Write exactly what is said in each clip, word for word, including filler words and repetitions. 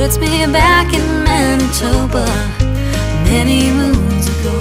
puts me back in Manitoba many moons ago.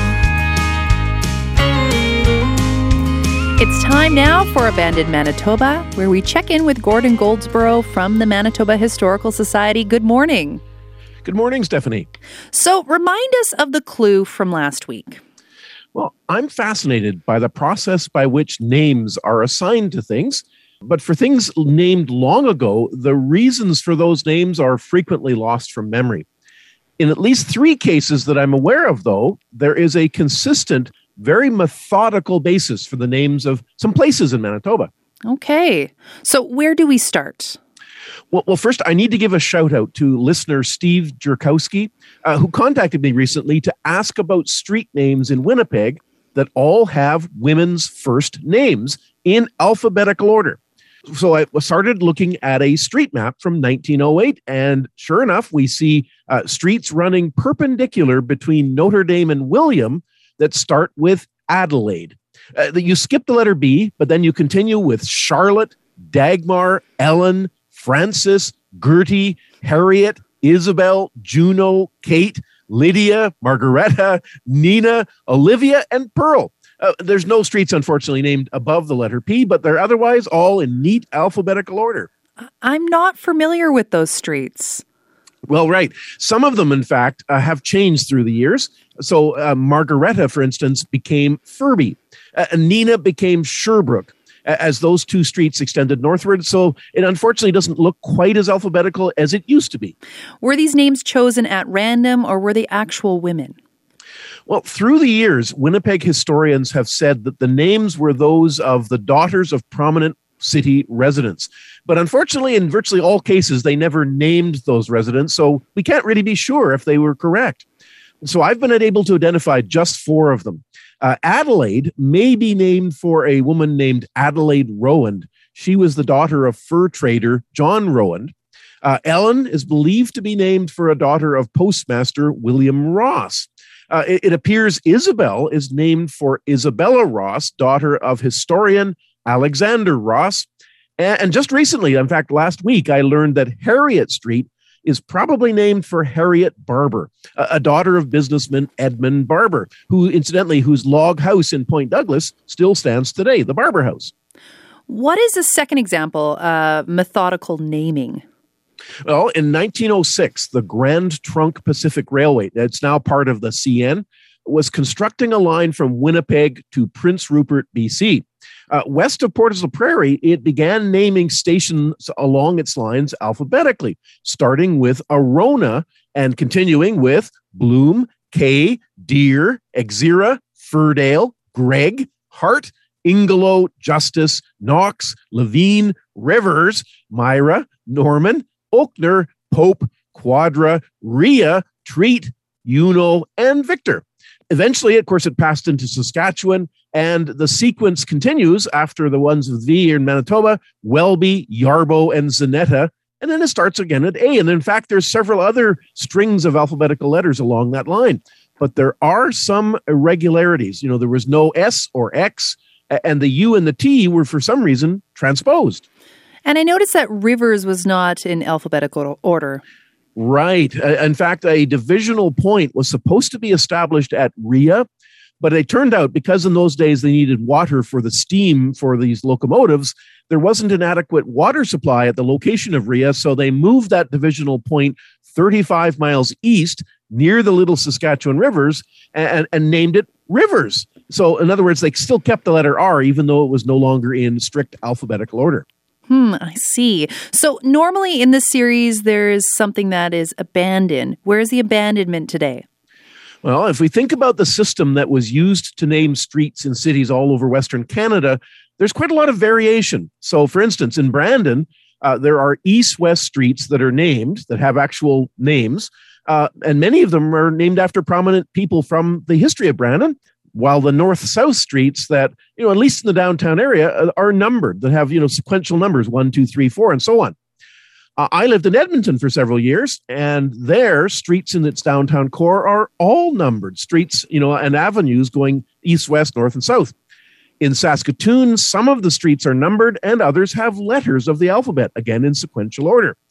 It's time now for Abandoned Manitoba, where we check in with Gordon Goldsboro from the Manitoba Historical Society. Good morning. Good morning, Stephanie. So remind us of the clue from last week. Well, I'm fascinated by the process by which names are assigned to things. But for things named long ago, the reasons for those names are frequently lost from memory. In at least three cases that I'm aware of, though, there is a consistent, very methodical basis for the names of some places in Manitoba. Okay. So where do we start? Well, well first, I need to give a shout out to listener Steve Jerkowski, uh, who contacted me recently to ask about street names in Winnipeg that all have women's first names in alphabetical order. So I started looking at a street map from nineteen oh eight, and sure enough, we see uh, streets running perpendicular between Notre Dame and William that start with Adelaide. Uh, you skip the letter B, but then you continue with Charlotte, Dagmar, Ellen, Francis, Gertie, Harriet, Isabel, Juno, Kate, Lydia, Margaretta, Nina, Olivia, and Pearl. Uh, there's no streets, unfortunately, named above the letter P, but they're otherwise all in neat alphabetical order. I'm not familiar with those streets. Well, right. Some of them, in fact, uh, have changed through the years. So uh, Margaretta, for instance, became Furby. Uh, Nina became Sherbrooke as those two streets extended northward. So it unfortunately doesn't look quite as alphabetical as it used to be. Were these names chosen at random, or were they actual women? Well, through the years, Winnipeg historians have said that the names were those of the daughters of prominent city residents. But unfortunately, in virtually all cases, they never named those residents, so we can't really be sure if they were correct. So I've been able to identify just four of them. Uh, Adelaide may be named for a woman named Adelaide Rowand. She was the daughter of fur trader John Rowand. Uh, Ellen is believed to be named for a daughter of postmaster William Ross. Uh, it, it appears Isabel is named for Isabella Ross, daughter of historian Alexander Ross. And, and just recently, in fact, last week, I learned that Harriet Street is probably named for Harriet Barber, a, a daughter of businessman Edmund Barber, who, incidentally, whose log house in Point Douglas still stands today, the Barber House. What is a second example of methodical naming? Well, in nineteen oh six, the Grand Trunk Pacific Railway, that's now part of the C N, was constructing a line from Winnipeg to Prince Rupert, B C. Uh, west of Port of the Prairie, it began naming stations along its lines alphabetically, starting with Arona and continuing with Bloom, Kay, Deer, Exira, Furdale, Greg, Hart, Ingelow, Justice, Knox, Levine, Rivers, Myra, Norman, Oakner, Pope, Quadra, Rhea, Treat, Uno, and Victor. Eventually, of course, it passed into Saskatchewan, and the sequence continues after the ones with V in Manitoba, Welby, Yarbo, and Zanetta, and then it starts again at A. And in fact, there's several other strings of alphabetical letters along that line. But there are some irregularities. You know, there was no S or X, and the U and the T were, for some reason, transposed. And I noticed that Rivers was not in alphabetical order. Right. In fact, a divisional point was supposed to be established at Rhea, but it turned out because in those days they needed water for the steam for these locomotives, there wasn't an adequate water supply at the location of Rhea, so they moved that divisional point thirty-five miles east near the Little Saskatchewan Rivers and, and named it Rivers. So in other words, they still kept the letter R even though it was no longer in strict alphabetical order. Hmm, I see. So normally in this series, there is something that is abandoned. Where is the abandonment today? Well, if we think about the system that was used to name streets in cities all over Western Canada, there's quite a lot of variation. So, for instance, in Brandon, uh, there are east-west streets that are named, that have actual names, uh, and many of them are named after prominent people from the history of Brandon, while the north-south streets that, you know, at least in the downtown area, are numbered, that have, you know, sequential numbers, one, two, three, four, and so on. Uh, I lived in Edmonton for several years, and there, streets in its downtown core are all numbered, streets, you know, and avenues going east, west, north, and south. In Saskatoon, some of the streets are numbered, and others have letters of the alphabet, again in sequential order.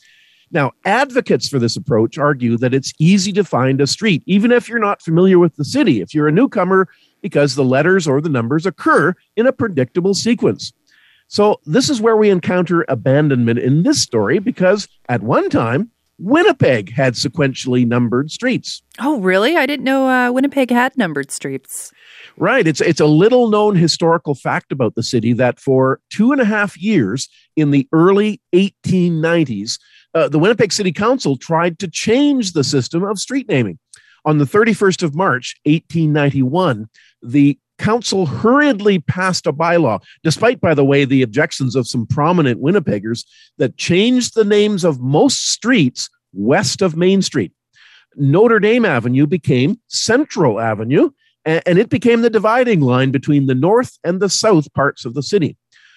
Now, advocates for this approach argue that it's easy to find a street, even if you're not familiar with the city, if you're a newcomer, because the letters or the numbers occur in a predictable sequence. So this is where we encounter abandonment in this story, because at one time, Winnipeg had sequentially numbered streets. Oh, really? I didn't know uh, Winnipeg had numbered streets. Right. It's it's a little known historical fact about the city that for two and a half years in the early eighteen nineties, uh, the Winnipeg City Council tried to change the system of street naming. On the thirty-first of March, eighteen ninety-one, the council hurriedly passed a bylaw, despite, by the way, the objections of some prominent Winnipeggers, that changed the names of most streets west of Main Street. Notre Dame Avenue became Central Avenue, and it became the dividing line between the north and the south parts of the city.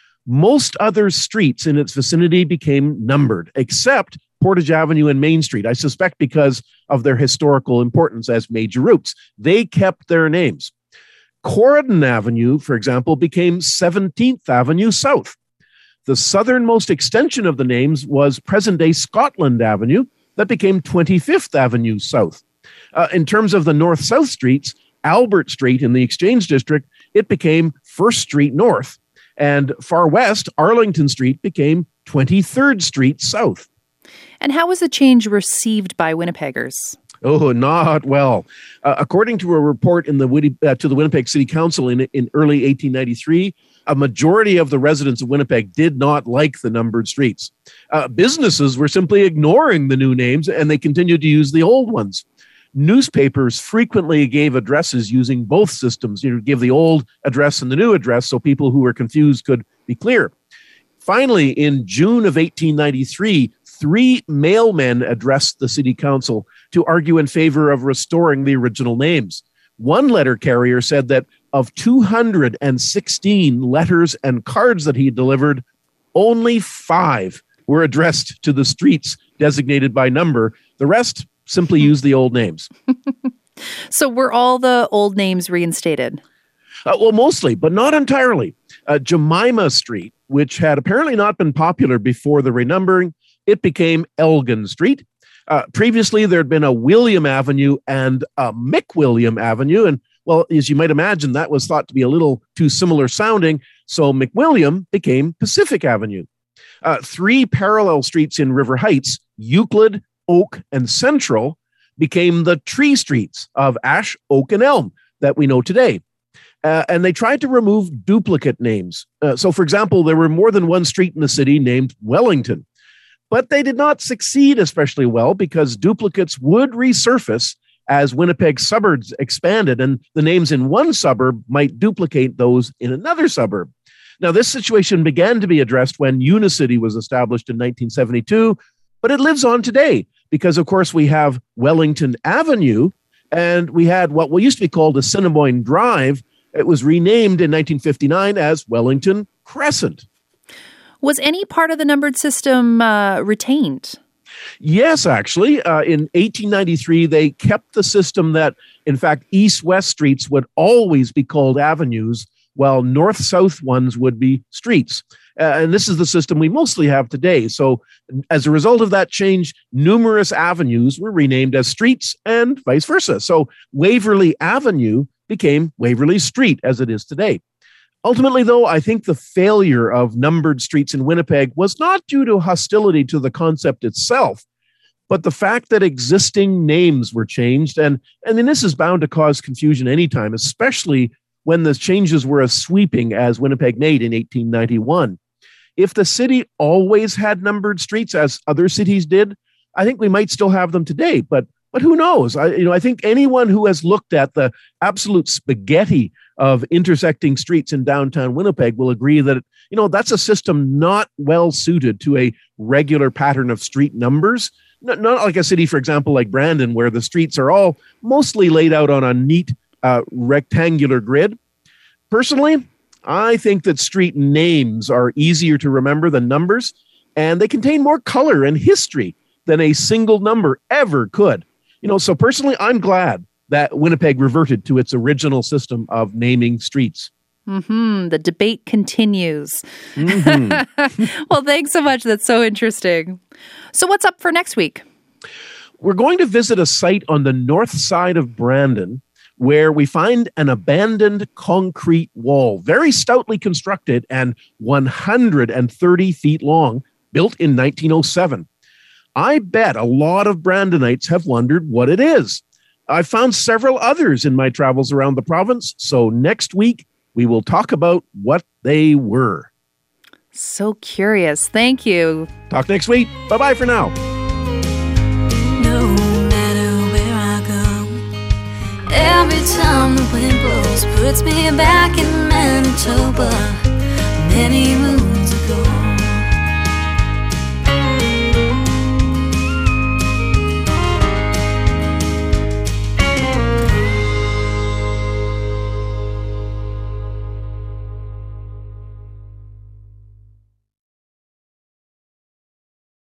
Most other streets in its vicinity became numbered, except Portage Avenue and Main Street, I suspect because of their historical importance as major routes. They kept their names. Corydon Avenue, for example, became seventeenth Avenue South. The southernmost extension of the names was present-day Scotland Avenue, that became twenty-fifth Avenue South. Uh, in terms of the north-south streets, Albert Street in the Exchange District, it became First Street North. And far west, Arlington Street became twenty-third Street South. And how was the change received by Winnipeggers? Oh, not well. Uh, according to a report in the Winni- uh, to the Winnipeg City Council in, in early eighteen ninety-three, a majority of the residents of Winnipeg did not like the numbered streets. Uh, businesses were simply ignoring the new names, and they continued to use the old ones. Newspapers frequently gave addresses using both systems, you know, give the old address and the new address so people who were confused could be clear. Finally, in June of eighteen ninety-three, three mailmen addressed the city council to argue in favor of restoring the original names. One letter carrier said that of two hundred sixteen letters and cards that he delivered, only five were addressed to the streets designated by number. The rest simply used the old names. So were all the old names reinstated? Uh, well, mostly, but not entirely. Uh, Jemima Street, which had apparently not been popular before the renumbering, it became Elgin Street. Uh, previously, there had been a William Avenue and a McWilliam Avenue. And, well, as you might imagine, that was thought to be a little too similar sounding. So McWilliam became Pacific Avenue. Uh, three parallel streets in River Heights, Euclid, Oak, and Central, became the tree streets of Ash, Oak, and Elm that we know today. Uh, and they tried to remove duplicate names. Uh, so, for example, there were more than one street in the city named Wellington. But they did not succeed especially well because duplicates would resurface as Winnipeg suburbs expanded, and the names in one suburb might duplicate those in another suburb. Now, this situation began to be addressed when Unicity was established in nineteen seventy-two, but it lives on today because, of course, we have Wellington Avenue, and we had what used to be called Assiniboine Drive. It was renamed in nineteen fifty-nine as Wellington Crescent. Was any part of the numbered system uh, retained? Yes, actually. Uh, in eighteen ninety-three, they kept the system that, in fact, east-west streets would always be called avenues, while north-south ones would be streets. Uh, and this is the system we mostly have today. So as a result of that change, numerous avenues were renamed as streets and vice versa. So Waverly Avenue became Waverly Street as it is today. Ultimately, though, I think the failure of numbered streets in Winnipeg was not due to hostility to the concept itself, but the fact that existing names were changed. And, and then this is bound to cause confusion anytime, especially when the changes were as sweeping as Winnipeg made in eighteen ninety-one. If the city always had numbered streets, as other cities did, I think we might still have them today. But But who knows? I, you know, I think anyone who has looked at the absolute spaghetti of intersecting streets in downtown Winnipeg will agree that, you know, that's a system not well suited to a regular pattern of street numbers. Not, not like a city, for example, like Brandon, where the streets are all mostly laid out on a neat uh, rectangular grid. Personally, I think that street names are easier to remember than numbers, and they contain more color and history than a single number ever could. You know, so personally, I'm glad that Winnipeg reverted to its original system of naming streets. Mm-hmm. The debate continues. Mm-hmm. Well, thanks so much. That's so interesting. So what's up for next week? We're going to visit a site on the north side of Brandon where we find an abandoned concrete wall, very stoutly constructed and one hundred thirty feet long, built in nineteen oh seven. I bet a lot of Brandonites have wondered what it is. I found several others in my travels around the province, so next week we will talk about what they were. So curious. Thank you. Talk next week. Bye-bye for now. No matter where I go, every time the wind blows puts me back in Manitoba. Many moons